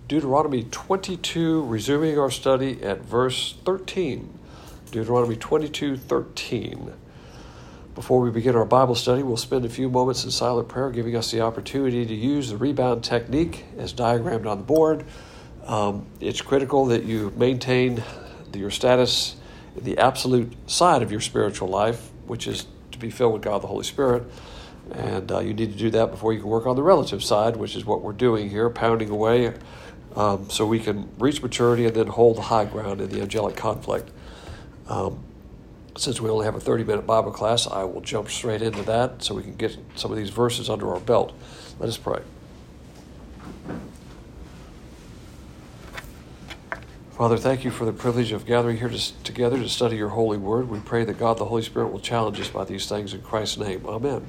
Deuteronomy 22, resuming our study at verse 13. Deuteronomy 22:13. Before we begin our Bible study, we'll spend a few moments in silent prayer, giving us the opportunity to use the rebound technique as diagrammed on the board. It's critical that you maintain your status in the absolute side of your spiritual life, which is to be filled with God the Holy Spirit. And you need to do that before you can work on the relative side, which is what we're doing here, pounding away so we can reach maturity and then hold the high ground in the angelic conflict. Since we only have a 30-minute Bible class, I will jump straight into that so we can get some of these verses under our belt. Let us pray. Father, thank you for the privilege of gathering here together to study your holy word. We pray that God the Holy Spirit will challenge us by these things in Christ's name. Amen.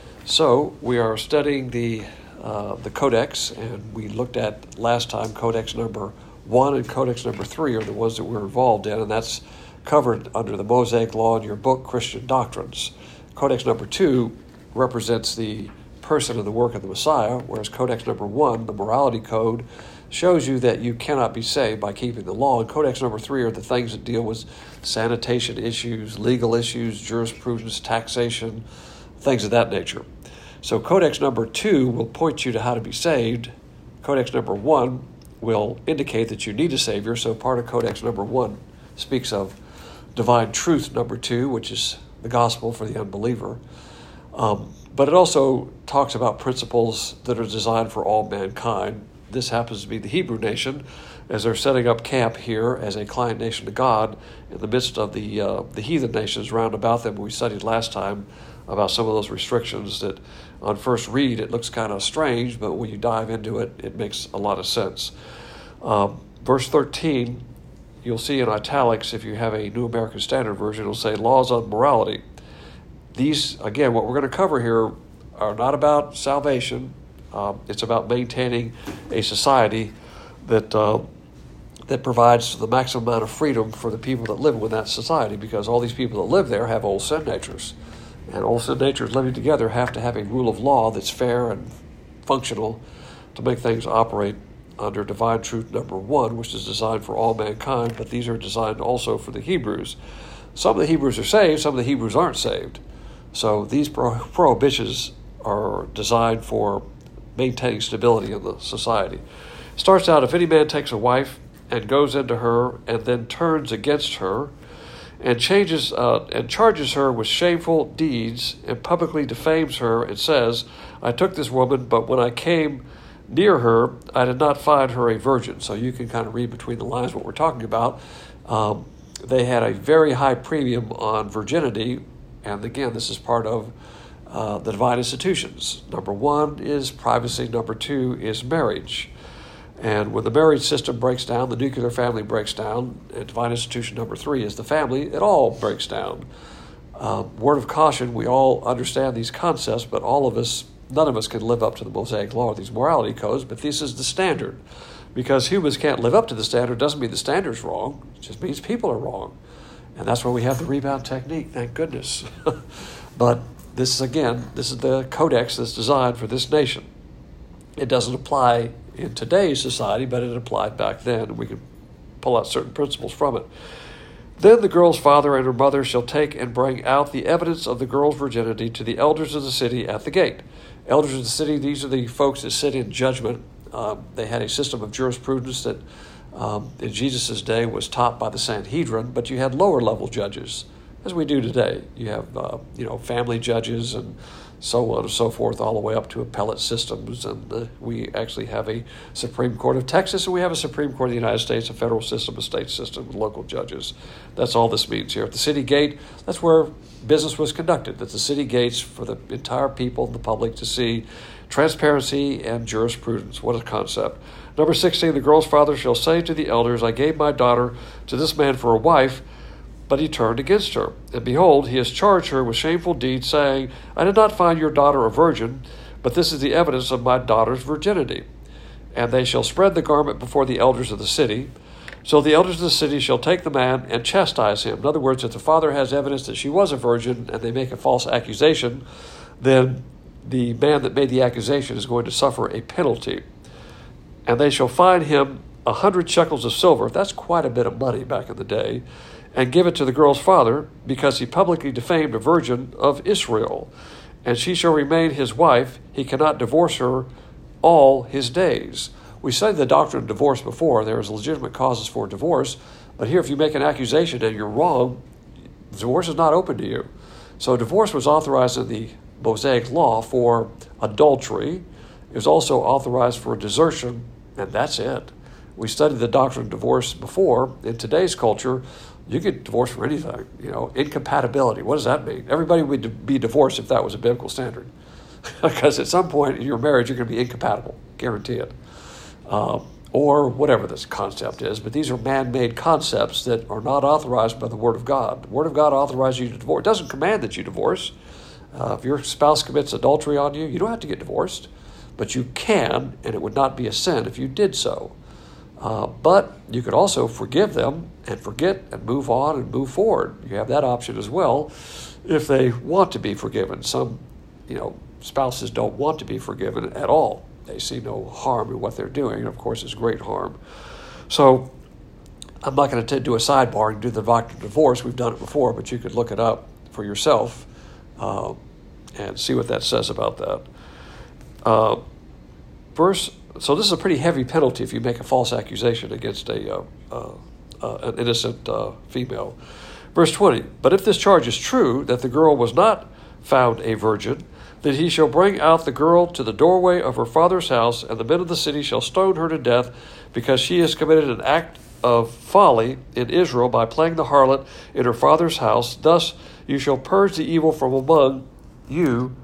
So we are studying the Codex, and we looked at last time Codex number 1 and Codex number 3 are the ones that we're involved in, and that's covered under the Mosaic Law in your book, Christian Doctrines. Codex number 2 represents the person and the work of the Messiah, whereas Codex number 1, the morality code, shows you that you cannot be saved by keeping the law. And Codex number 3 are the things that deal with sanitation issues, legal issues, jurisprudence, taxation, things of that nature. So Codex number 2 will point you to how to be saved. Codex number 1 will indicate that you need a Savior. So part of Codex number 1 speaks of divine truth number 2, which is the gospel for the unbeliever. But it also talks about principles that are designed for all mankind. This happens to be the Hebrew nation, as they're setting up camp here as a client nation to God in the midst of the heathen nations round about them. We studied last time about some of those restrictions that on first read it looks kind of strange, but when you dive into it, it makes a lot of sense. Verse 13, you'll see in italics, if you have a New American Standard Version, it'll say laws on morality. These, again, what we're going to cover here are not about salvation. It's about maintaining a society that provides the maximum amount of freedom for the people that live within that society, because all these people that live there have old sin natures. And old sin natures living together have to have a rule of law that's fair and functional to make things operate under divine truth number 1, which is designed for all mankind, but these are designed also for the Hebrews. Some of the Hebrews are saved, some of the Hebrews aren't saved. So these prohibitions are designed for maintaining stability in the society. It starts out, if any man takes a wife and goes into her and then turns against her and charges her with shameful deeds and publicly defames her and says, I took this woman, but when I came near her, I did not find her a virgin. So you can kind of read between the lines what we're talking about. They had a very high premium on virginity, and again, this is part of the divine institutions. Number 1 is privacy. Number 2 is marriage. And when the marriage system breaks down, the nuclear family breaks down, and divine institution number 3 is the family, it all breaks down. Word of caution, we all understand these concepts, but none of us can live up to the Mosaic Law or these morality codes, but this is the standard. Because humans can't live up to the standard doesn't mean the standard's wrong. It just means people are wrong. And that's why we have the rebound technique, thank goodness. But this is the codex that's designed for this nation. It doesn't apply in today's society, but it applied back then, and we can pull out certain principles from it. Then the girl's father and her mother shall take and bring out the evidence of the girl's virginity to the elders of the city at the gate. Elders of the city, these are the folks that sit in judgment. They had a system of jurisprudence that in Jesus' day was taught by the Sanhedrin, but you had lower level judges, as we do today. You have family judges and so on and so forth, all the way up to appellate systems. And we actually have a Supreme Court of Texas, and we have a Supreme Court of the United States, a federal system, a state system, and local judges. That's all this means here. At the city gate, that's where business was conducted. That's the city gates for the entire people, the public, to see transparency and jurisprudence. What a concept. Number 16, the girl's father shall say to the elders, I gave my daughter to this man for a wife, but he turned against her. And behold, he has charged her with shameful deeds, saying, I did not find your daughter a virgin, but this is the evidence of my daughter's virginity. And they shall spread the garment before the elders of the city. So the elders of the city shall take the man and chastise him. In other words, if the father has evidence that she was a virgin and they make a false accusation, then the man that made the accusation is going to suffer a penalty. and they shall fine him 100 shekels of silver, that's quite a bit of money back in the day, and give it to the girl's father, because he publicly defamed a virgin of Israel. And she shall remain his wife. He cannot divorce her all his days. We studied the doctrine of divorce before. There is legitimate causes for divorce. But here, if you make an accusation and you're wrong, divorce is not open to you. So divorce was authorized in the Mosaic law for adultery. It was also authorized for desertion, and that's it. We studied the doctrine of divorce before. In today's culture, you get divorced for anything. Incompatibility. What does that mean? Everybody would be divorced if that was a biblical standard. Because at some point in your marriage, you're going to be incompatible. Guarantee it. Or whatever this concept is. But these are man-made concepts that are not authorized by the Word of God. The Word of God authorizes you to divorce. It doesn't command that you divorce. If your spouse commits adultery on you, you don't have to get divorced. But you can, and it would not be a sin if you did so. But you could also forgive them and forget and move on and move forward. You have that option as well if they want to be forgiven. Some, spouses don't want to be forgiven at all. They see no harm in what they're doing. And of course, it's great harm. So I'm not going to do a sidebar and do the doctrine of divorce. We've done it before, but you could look it up for yourself and see what that says about that. So this is a pretty heavy penalty if you make a false accusation against an innocent female. Verse 20, but if this charge is true, that the girl was not found a virgin, then he shall bring out the girl to the doorway of her father's house, and the men of the city shall stone her to death, because she has committed an act of folly in Israel by playing the harlot in her father's house. Thus you shall purge the evil from among you,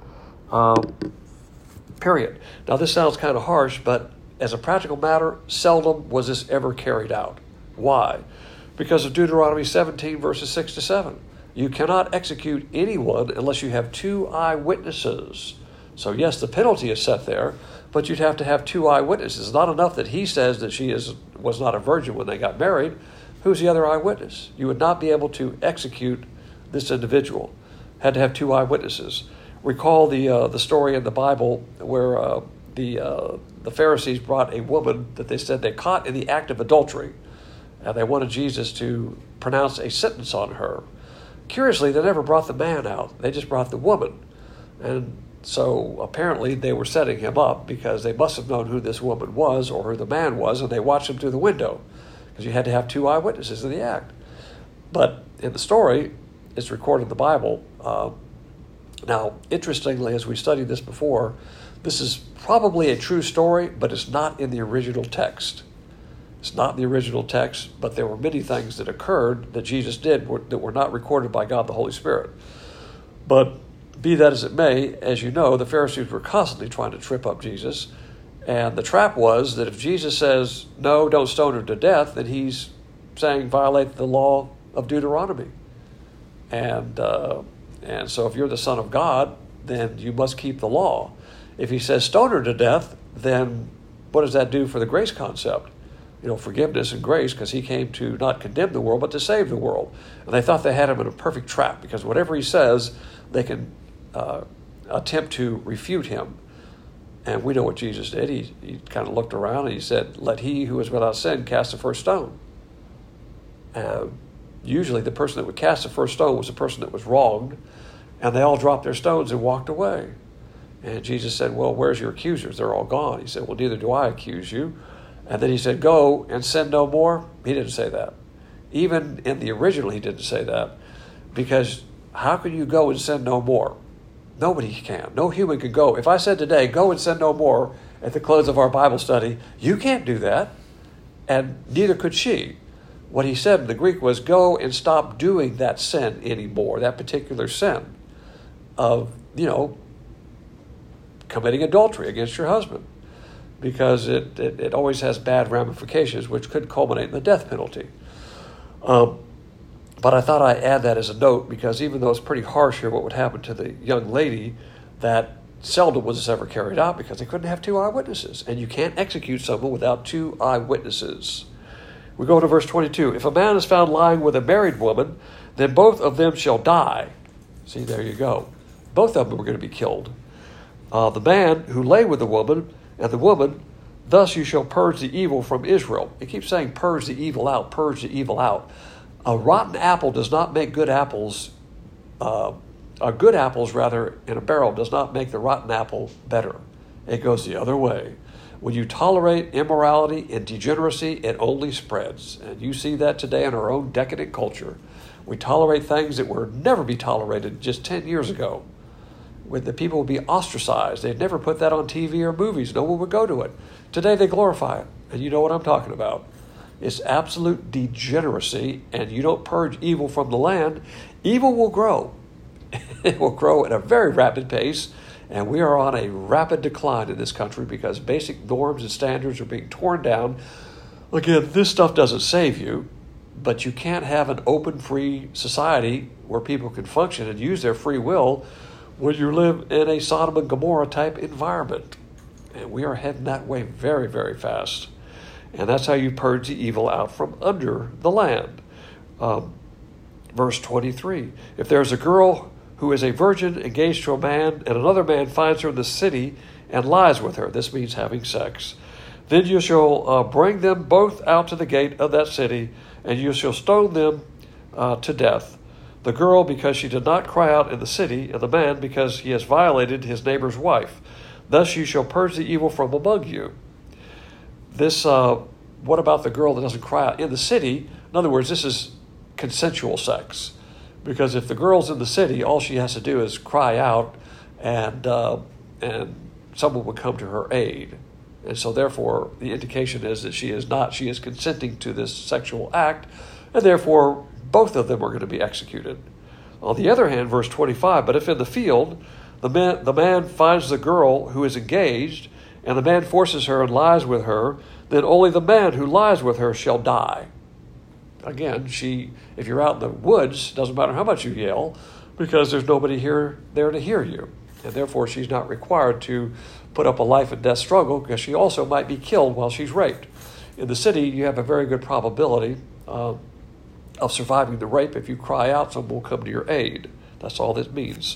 period. Now this sounds kind of harsh, but as a practical matter, seldom was this ever carried out. Why? Because of Deuteronomy 17, verses 6 to 7. You cannot execute anyone unless you have 2 eyewitnesses. So yes, the penalty is set there, but you'd have to have 2 eyewitnesses. It's not enough that he says that she was not a virgin when they got married. Who's the other eyewitness? You would not be able to execute this individual. Had to have 2 eyewitnesses. Recall the story in the Bible where the Pharisees brought a woman that they said they caught in the act of adultery, and they wanted Jesus to pronounce a sentence on her. Curiously, they never brought the man out. They just brought the woman. And so apparently they were setting him up because they must have known who this woman was or who the man was, and they watched him through the window because you had to have 2 eyewitnesses in the act. But in the story, it's recorded in the Bible. Now, interestingly, as we studied this before, this is probably a true story, but it's not in the original text. It's not in the original text, but there were many things that occurred that Jesus did that were not recorded by God the Holy Spirit. But be that as it may, as you know, the Pharisees were constantly trying to trip up Jesus. And the trap was that if Jesus says, no, don't stone her to death, then he's saying violate the law of Deuteronomy. And so if you're the Son of God, then you must keep the law. If he says stone her to death, then what does that do for the grace concept? Forgiveness and grace, because he came to not condemn the world, but to save the world. And they thought they had him in a perfect trap, because whatever he says, they can attempt to refute him. And we know what Jesus did. He kind of looked around and he said, let he who is without sin cast the first stone. Usually the person that would cast the first stone was the person that was wronged, and they all dropped their stones and walked away. And Jesus said, well, where's your accusers? They're all gone. He said, well, neither do I accuse you. And then he said, go and sin no more. He didn't say that. Even in the original, he didn't say that. Because how can you go and sin no more? Nobody can. No human can go. If I said today, go and sin no more at the close of our Bible study, you can't do that. And neither could she. What he said in the Greek was, go and stop doing that sin anymore, that particular sin of, committing adultery against your husband. Because it always has bad ramifications, which could culminate in the death penalty. But I thought I'd add that as a note, because even though it's pretty harsh here what would happen to the young lady, that seldom was this ever carried out because they couldn't have 2 eyewitnesses. And you can't execute someone without 2 eyewitnesses. We go to verse 22. If a man is found lying with a married woman, then both of them shall die. See, there you go. Both of them were going to be killed. The man who lay with the woman and the woman, Thus you shall purge the evil from Israel. It keeps saying purge the evil out, purge the evil out. A rotten apple does not make good apples, good apples rather in a barrel does not make the rotten apple better. It goes the other way. When you tolerate immorality and degeneracy, it only spreads. And you see that today in our own decadent culture. We tolerate things that would never be tolerated just 10 years ago. When the people would be ostracized. They'd never put that on TV or movies. No one would go to it. Today they glorify it. And you know what I'm talking about. It's absolute degeneracy, and you don't purge evil from the land, evil will grow. It will grow at a very rapid pace, and we are on a rapid decline in this country because basic norms and standards are being torn down. Again, this stuff doesn't save you, but you can't have an open, free society where people can function and use their free will when you live in a Sodom and Gomorrah type environment. And we are heading that way very, very fast. And that's how you purge the evil out from under the land. Verse 23, if there is a girl who is a virgin engaged to a man, and another man finds her in the city and lies with her, this means having sex, then you shall bring them both out to the gate of that city, and you shall stone them to death. The girl because she did not cry out in the city, and the man because he has violated his neighbor's wife. Thus you shall purge the evil from among you. This, what about the girl that doesn't cry out in the city? In other words, this is consensual sex. Because if the girl's in the city, all she has to do is cry out, and someone would come to her aid. And so therefore, the indication is that she is consenting to this sexual act, and therefore both of them are going to be executed. On the other hand, verse 25, but if in the field the man finds the girl who is engaged, and the man forces her and lies with her, then only the man who lies with her shall die. Again, if you're out in the woods, doesn't matter how much you yell, because there's nobody there to hear you. And therefore, she's not required to put up a life and death struggle, because she also might be killed while she's raped. In the city, you have a very good probability of surviving the rape. If you cry out, someone will come to your aid. That's all this means.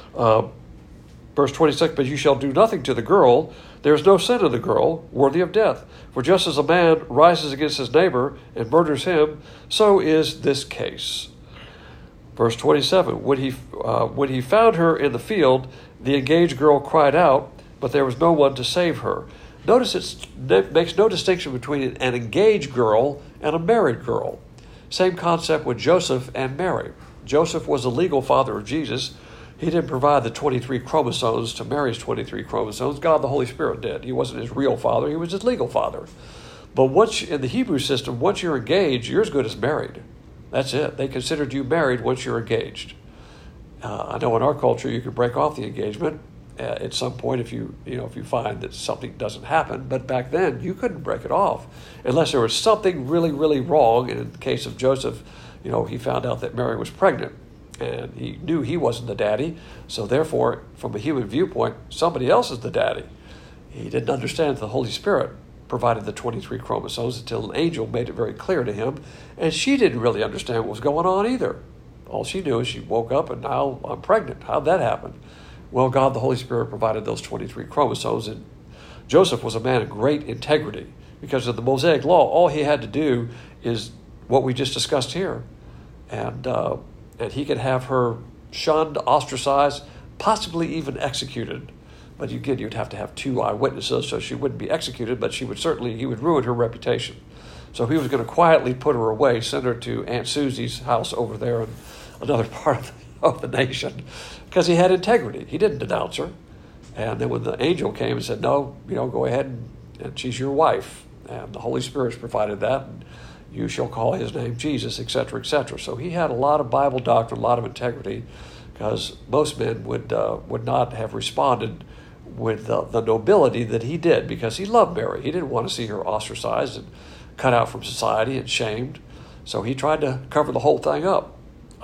Verse 26, but you shall do nothing to the girl. There is no sin in the girl worthy of death. For just as a man rises against his neighbor and murders him, so is this case. Verse 27, when he found her in the field, the engaged girl cried out, but there was no one to save her. Notice it makes no distinction between an engaged girl and a married girl. Same concept with Joseph and Mary. Joseph was the legal father of Jesus. He didn't provide the 23 chromosomes to Mary's 23 chromosomes. God, the Holy Spirit, did. He wasn't his real father. He was his legal father. But in the Hebrew system, once you're engaged, you're as good as married. That's it. They considered you married once you're engaged. I know in our culture you can break off the engagement at some point if you find that something doesn't happen. But back then, you couldn't break it off unless there was something really, really wrong. And in the case of Joseph, he found out that Mary was pregnant. And he knew he wasn't the daddy, so therefore, from a human viewpoint, somebody else is the daddy. He didn't understand that the Holy Spirit provided the 23 chromosomes until an angel made it very clear to him, and she didn't really understand what was going on either. All she knew is she woke up and now I'm pregnant. How'd that happen? Well, God, the Holy Spirit, provided those 23 chromosomes, and Joseph was a man of great integrity because of the Mosaic law. All he had to do is what we just discussed here, and he could have her shunned, ostracized, possibly even executed. But you'd have to have 2 eyewitnesses, so she wouldn't be executed, but he would ruin her reputation. So he was going to quietly put her away, send her to Aunt Susie's house over there in another part of the nation, because he had integrity. He didn't denounce her. And then when the angel came and said, no, go ahead and she's your wife, and the Holy Spirit's provided that, and you shall call his name Jesus, etc., etc. So he had a lot of Bible doctrine, a lot of integrity, because most men would not have responded with the nobility that he did, because he loved Mary. He didn't want to see her ostracized and cut out from society and shamed. So he tried to cover the whole thing up.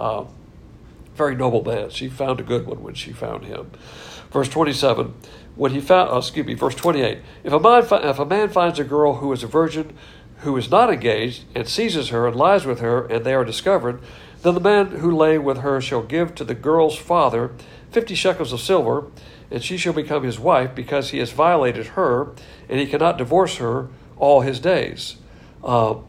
Very noble man. She found a good one when she found him. Verse 27, verse 28. If a man finds a girl who is a virgin, who is not engaged, and seizes her and lies with her, and they are discovered, then the man who lay with her shall give to the girl's father 50 shekels of silver, and she shall become his wife, because he has violated her, and he cannot divorce her all his days. And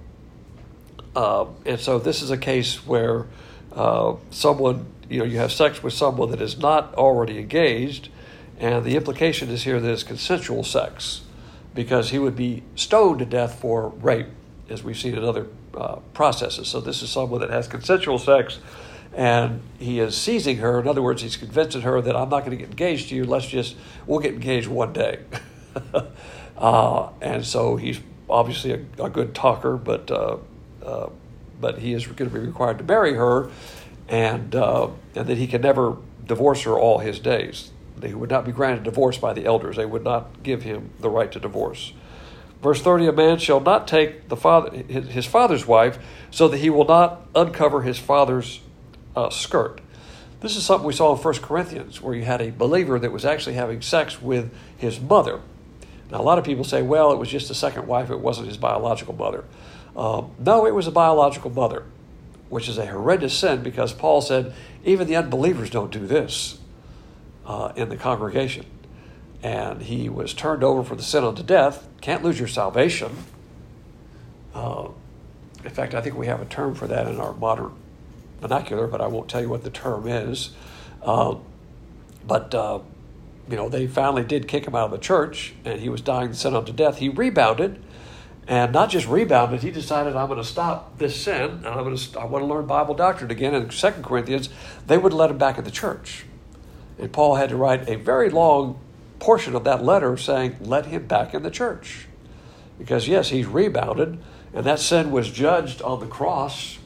so this is a case where someone, you have sex with someone that is not already engaged, and the implication is here that it's consensual sex, because he would be stoned to death for rape, as we've seen in other processes. So this is someone that has consensual sex, and he is seizing her. In other words, he's convincing her that I'm not going to get engaged to you. We'll get engaged one day. And so he's obviously a good talker, but he is going to be required to marry her, and that he can never divorce her all his days. He would not be granted divorce by the elders. They would not give him the right to divorce. Verse 30, a man shall not take his father's wife, so that he will not uncover his father's skirt. This is something we saw in 1 Corinthians, where you had a believer that was actually having sex with his mother. Now, a lot of people say, well, it was just a second wife. It wasn't his biological mother. No, it was a biological mother, which is a horrendous sin, because Paul said even the unbelievers don't do this in the congregation. And he was turned over for the sin unto death. Can't lose your salvation. In fact, I think we have a term for that in our modern vernacular, but I won't tell you what the term is. They finally did kick him out of the church, and he was dying the sin unto death. He rebounded, and not just rebounded, he decided, I'm going to stop this sin, and I want to learn Bible doctrine again. In 2 Corinthians, they wouldn't let him back in the church. And Paul had to write a very long portion of that letter saying, let him back in the church. Because yes, he's rebounded, and that sin was judged on the cross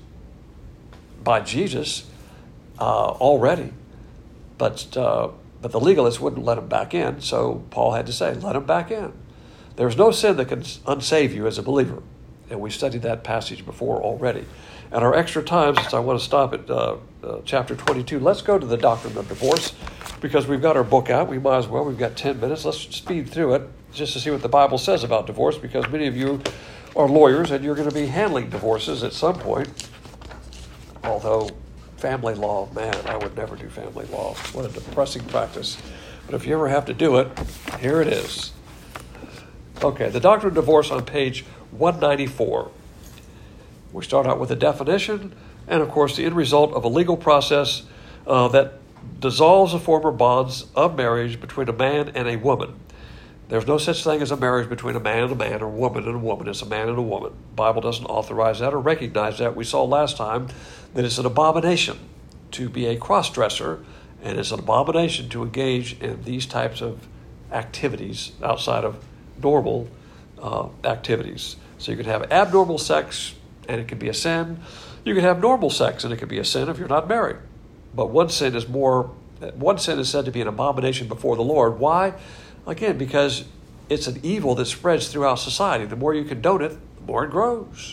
by Jesus already. But the legalists wouldn't let him back in, so Paul had to say, let him back in. There's no sin that can unsave you as a believer. And we studied that passage before already. And our extra time, since I want to stop at chapter 22, let's go to the doctrine of divorce, because we've got our book out. We might as well. We've got 10 minutes. Let's speed through it just to see what the Bible says about divorce, because many of you are lawyers and you're going to be handling divorces at some point. Although family law, man, I would never do family law. What a depressing practice. But if you ever have to do it, here it is. Okay, the doctrine of divorce on page 194. We start out with a definition and, of course, the end result of a legal process that dissolves the former bonds of marriage between a man and a woman. There's no such thing as a marriage between a man, or a woman and a woman. It's a man and a woman. The Bible doesn't authorize that or recognize that. We saw last time that it's an abomination to be a cross-dresser, and it's an abomination to engage in these types of activities outside of normal activities. So you can have abnormal sex, and it can be a sin. You can have normal sex, and it can be a sin if you're not married. But one sin is said to be an abomination before the Lord. Why? Again, because it's an evil that spreads throughout society. The more you condone it, the more it grows.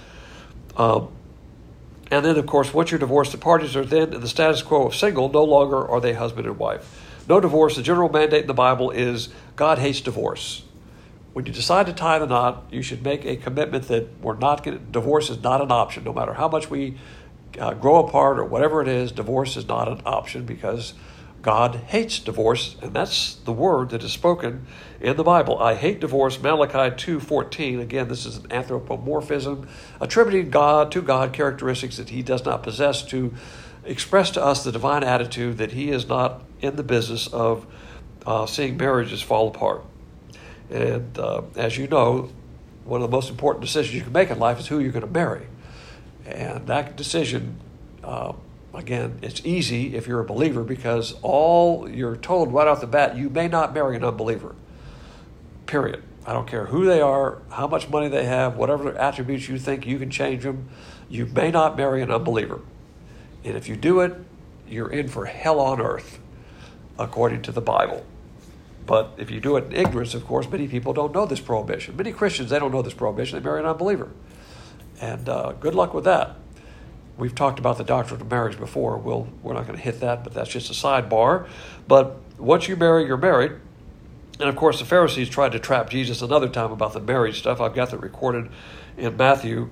And then, of course, once you're divorced, the parties are then in the status quo of single. No longer are they husband and wife. No divorce. The general mandate in the Bible is God hates divorce. When you decide to tie the knot, you should make a commitment that divorce is not an option. No matter how much we grow apart or whatever it is, divorce is not an option, because God hates divorce, and that's the word that is spoken in the Bible. I hate divorce, Malachi 2:14. Again, this is an anthropomorphism, attributing to God characteristics that he does not possess, to express to us the divine attitude that he is not in the business of seeing marriages fall apart. And as you know, one of the most important decisions you can make in life is who you're going to marry. And that decision, again, it's easy if you're a believer, because you're told right off the bat, you may not marry an unbeliever. Period. I don't care who they are, how much money they have, whatever attributes you think you can change them, you may not marry an unbeliever. And if you do it, you're in for hell on earth, according to the Bible. But if you do it in ignorance, of course, many people don't know this prohibition. Many Christians, they don't know this prohibition. They marry an unbeliever. And good luck with that. We've talked about the doctrine of marriage before. We're not going to hit that, but that's just a sidebar. But once you marry, you're married. And, of course, the Pharisees tried to trap Jesus another time about the marriage stuff. I've got that recorded in Matthew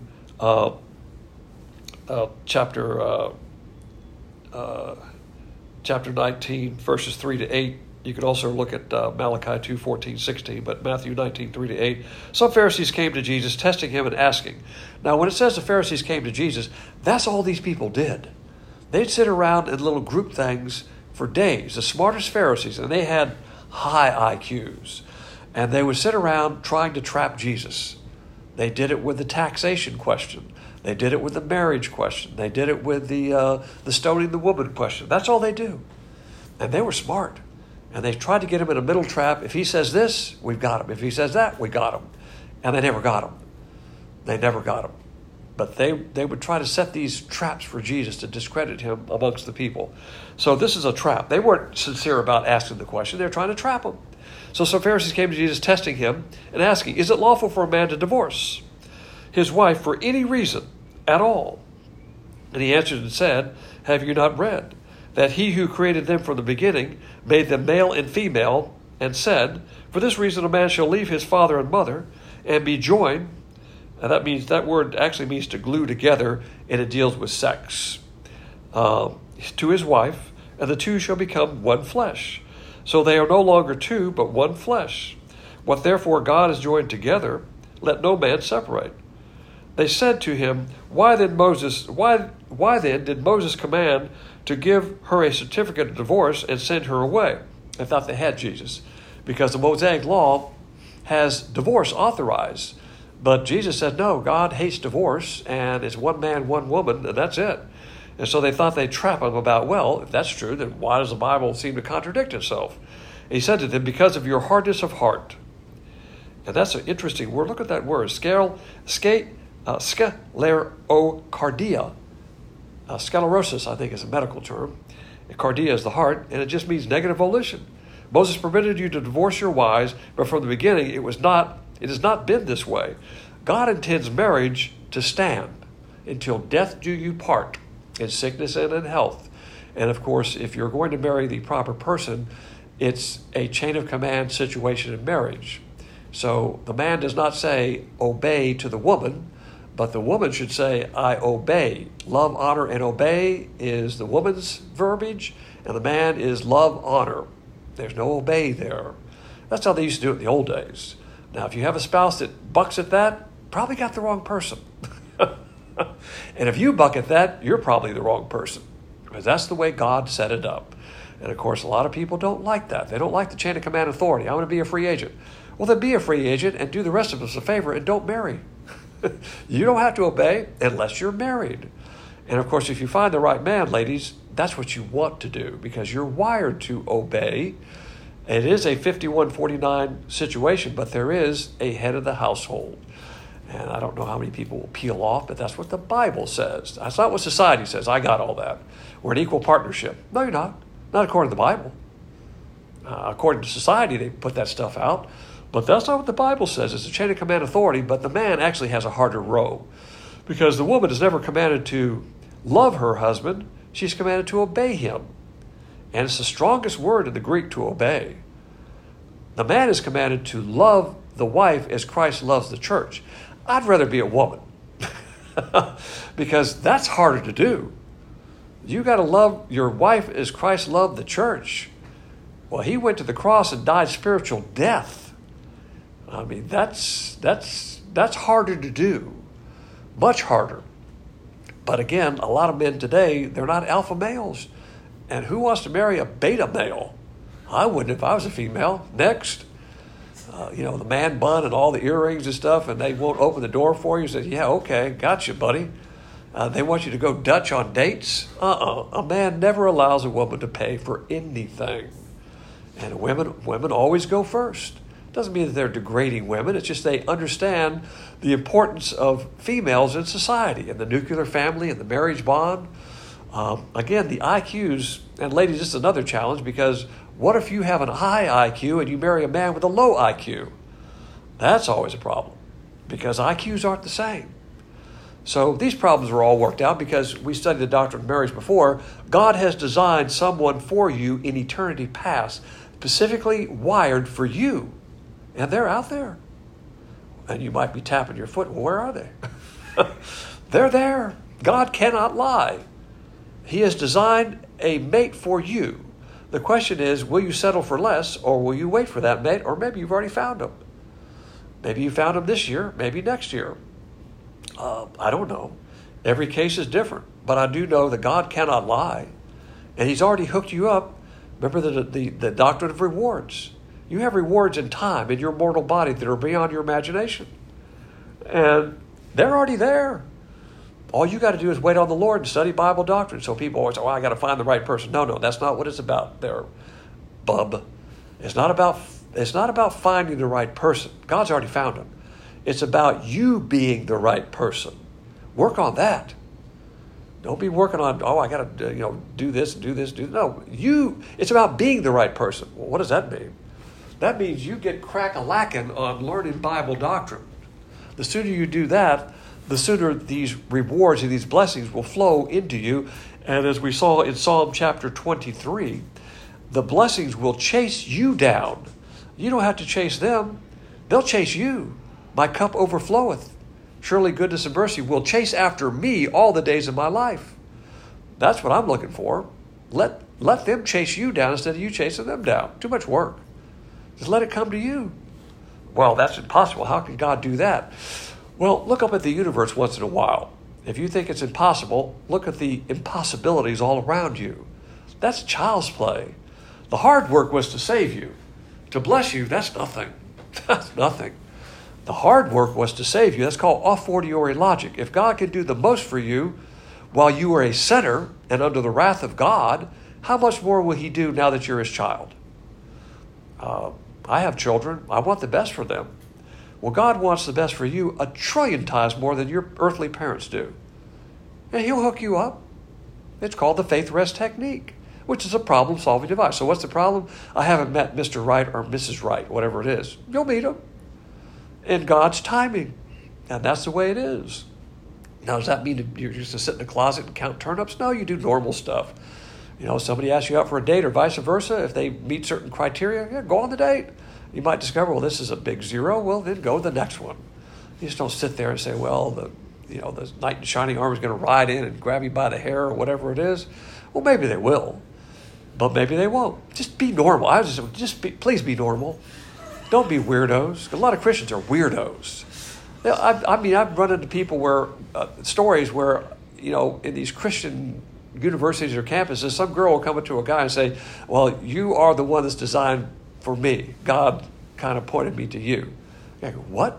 chapter 19, verses 3 to 8. You could also look at Malachi 2, 14, 16, but Matthew 19, 3-8. Some Pharisees came to Jesus, testing him and asking. Now, when it says the Pharisees came to Jesus, that's all these people did. They'd sit around in little group things for days, the smartest Pharisees, and they had high IQs. And they would sit around trying to trap Jesus. They did it with the taxation question. They did it with the marriage question. They did it with the stoning the woman question. That's all they do. And they were smart. And they tried to get him in a middle trap. If he says this, we've got him. If he says that, we got him. And they never got him. They never got him. But they would try to set these traps for Jesus to discredit him amongst the people. So this is a trap. They weren't sincere about asking the question. They were trying to trap him. So some Pharisees came to Jesus testing him and asking, is it lawful for a man to divorce his wife for any reason at all? And he answered and said, have you not read that he who created them from the beginning made them male and female, and said, for this reason a man shall leave his father and mother and be joined, and that word actually means to glue together, and it deals with sex, to his wife, and the two shall become one flesh. So they are no longer two, but one flesh. What therefore God has joined together, let no man separate. They said to him, why then did Moses command to give her a certificate of divorce and send her away? They thought they had Jesus, because the Mosaic law has divorce authorized. But Jesus said, no, God hates divorce, and it's one man, one woman, and that's it. And so they thought they'd trap him about, well, if that's true, then why does the Bible seem to contradict itself? And he said to them, because of your hardness of heart. And that's an interesting word. Look at that word, sclerocardia. Sclerosis, I think, is a medical term. Cardia is the heart, and it just means negative volition. Moses permitted you to divorce your wives, but from the beginning it has not been this way. God intends marriage to stand until death do you part, in sickness and in health. And of course, if you're going to marry the proper person, it's a chain of command situation in marriage. So the man does not say obey to the woman, but the woman should say, I obey. Love, honor, and obey is the woman's verbiage, and the man is love, honor. There's no obey there. That's how they used to do it in the old days. Now, if you have a spouse that bucks at that, probably got the wrong person. And if you buck at that, you're probably the wrong person, because that's the way God set it up. And of course, a lot of people don't like that. They don't like the chain of command authority. I want to be a free agent. Well, then be a free agent and do the rest of us a favor and don't marry. You don't have to obey unless you're married. And of course, if you find the right man, ladies, that's what you want to do, because you're wired to obey. It is a 51-49 situation, but there is a head of the household. And I don't know how many people will peel off, but that's what the Bible says. That's not what society says. I got all that. We're an equal partnership. No, you're not. Not according to the Bible. According to society, they put that stuff out. But that's not what the Bible says. It's a chain of command authority, but the man actually has a harder row, because the woman is never commanded to love her husband. She's commanded to obey him. And it's the strongest word in the Greek, to obey. The man is commanded to love the wife as Christ loves the church. I'd rather be a woman because that's harder to do. You got to love your wife as Christ loved the church. Well, he went to the cross and died spiritual death. I mean, that's harder to do, much harder. But again, a lot of men today, they're not alpha males. And who wants to marry a beta male? I wouldn't if I was a female. Next. The man bun and all the earrings and stuff, and they won't open the door for you. Say, yeah, okay, got you, buddy. They want you to go Dutch on dates. A man never allows a woman to pay for anything. And women always go first. Doesn't mean that they're degrading women. It's just they understand the importance of females in society, and the nuclear family and the marriage bond. Again, the IQs, and ladies, this is another challenge, because what if you have an high IQ and you marry a man with a low IQ? That's always a problem, because IQs aren't the same. So these problems are all worked out because we studied the doctrine of marriage before. God has designed someone for you in eternity past, specifically wired for you. And they're out there. And you might be tapping your foot. Well, where are they? They're there. God cannot lie. He has designed a mate for you. The question is, will you settle for less, or will you wait for that mate, or maybe you've already found him. Maybe you found him this year, maybe next year. I don't know. Every case is different, but I do know that God cannot lie, and he's already hooked you up. Remember the doctrine of rewards. You have rewards in time in your mortal body that are beyond your imagination, and they're already there. All you got to do is wait on the Lord and study Bible doctrine. So people always say, well, I got to find the right person. No, that's not what it's about there, bub. It's not about finding the right person. God's already found him. It's about you being the right person. Work on that. Don't be working on, I got to do this, do this, do no. It's about being the right person. Well, what does that mean? That means you get crack-a-lacking on learning Bible doctrine. The sooner you do that, the sooner these rewards and these blessings will flow into you. And as we saw in Psalm chapter 23, the blessings will chase you down. You don't have to chase them. They'll chase you. My cup overfloweth. Surely goodness and mercy will chase after me all the days of my life. That's what I'm looking for. Let them chase you down instead of you chasing them down. Too much work. Just let it come to you. Well, that's impossible. How can God do that? Well, look up at the universe once in a while. If you think it's impossible, look at the impossibilities all around you. That's child's play. The hard work was to save you. To bless you, that's nothing. That's nothing. The hard work was to save you. That's called a fortiori logic. If God can do the most for you while you are a sinner and under the wrath of God, how much more will he do now that you're his child? I have children. I want the best for them. Well, God wants the best for you 1,000,000,000,000 times more than your earthly parents do. And he'll hook you up. It's called the faith rest technique, which is a problem-solving device. So what's the problem? I haven't met Mr. Right or Mrs. Right, whatever it is. You'll meet them in God's timing. And that's the way it is. Now, does that mean that you're just to sit in the closet and count turnips? No, you do normal stuff. Somebody asks you out for a date or vice versa. If they meet certain criteria, go on the date. You might discover, well, this is a big zero. Well, then go to the next one. You just don't sit there and say, well, the knight in shining armor is going to ride in and grab you by the hair or whatever it is. Well, maybe they will, but maybe they won't. Just be normal. Please be normal. Don't be weirdos. A lot of Christians are weirdos. I've run into people where stories where in these Christian universities or campuses, some girl will come up to a guy and say, well, you are the one that's designed for me. God kind of pointed me to you. I go, what?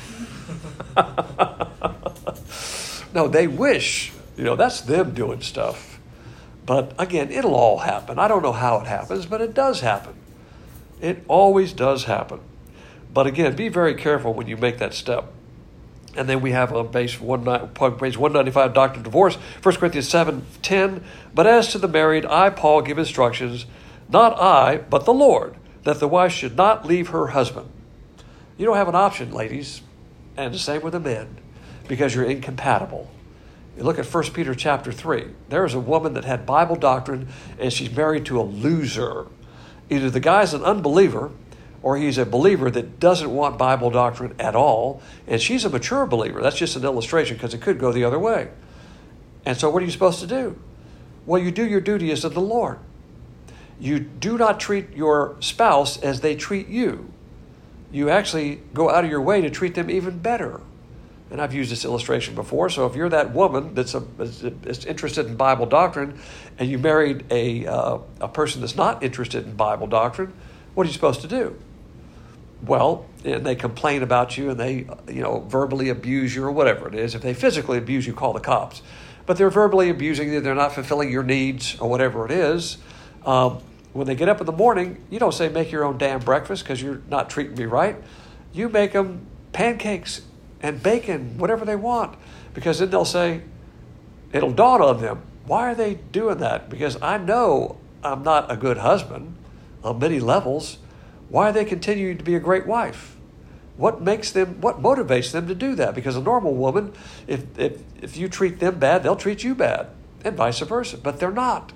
No, they wish. That's them doing stuff. But again, it'll all happen. I don't know how it happens, but it does happen. It always does happen. But again, be very careful when you make that step. And then we have on page 195, Doctrine of Divorce, 1 Corinthians 7:10. But as to the married, I, Paul, give instructions, not I, but the Lord, that the wife should not leave her husband. You don't have an option, ladies, and the same with the men, because you're incompatible. You look at 1 Peter chapter 3. There is a woman that had Bible doctrine, and she's married to a loser. Either the guy's an unbeliever, or he's a believer that doesn't want Bible doctrine at all, and she's a mature believer. That's just an illustration because it could go the other way. And so what are you supposed to do? Well, you do your duty as of the Lord. You do not treat your spouse as they treat you. You actually go out of your way to treat them even better. And I've used this illustration before. So if you're that woman that's interested in Bible doctrine and you married a person that's not interested in Bible doctrine, what are you supposed to do? Well, and they complain about you and they, verbally abuse you or whatever it is. If they physically abuse you, call the cops. But they're verbally abusing you. They're not fulfilling your needs or whatever it is. When they get up in the morning, you don't say, make your own damn breakfast because you're not treating me right. You make them pancakes and bacon, whatever they want. Because then they'll say, it'll dawn on them, why are they doing that? Because I know I'm not a good husband on many levels. Why are they continuing to be a great wife? What motivates them to do that? Because a normal woman, if you treat them bad, they'll treat you bad, and vice versa. But they're not.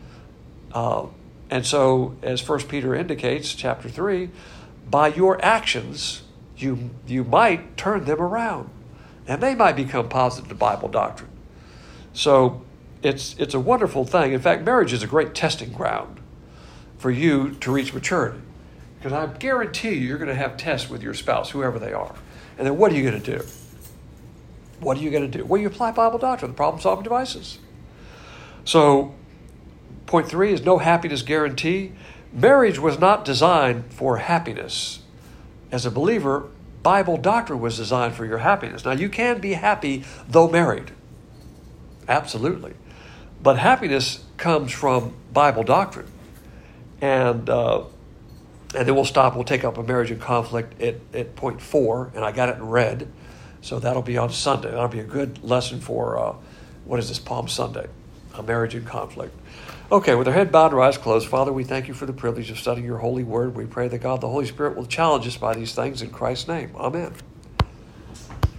And so, as 1 Peter indicates, chapter 3, by your actions, you might turn them around. And they might become positive to Bible doctrine. So, it's a wonderful thing. In fact, marriage is a great testing ground. for you to reach maturity. Because I guarantee you're going to have tests with your spouse, whoever they are. And then what are you going to do? What are you going to do? Well, you apply Bible doctrine, the problem-solving devices. So, point 3 is no happiness guarantee. Marriage was not designed for happiness. As a believer, Bible doctrine was designed for your happiness. Now, you can be happy though married. Absolutely. But happiness comes from Bible doctrine. And then we'll stop. We'll take up a marriage in conflict at point 4, and I got it in red. So that'll be on Sunday. That'll be a good lesson for, Palm Sunday, a marriage in conflict. Okay, with our head bowed and our eyes closed, Father, we thank you for the privilege of studying your holy word. We pray that God, the Holy Spirit, will challenge us by these things in Christ's name. Amen.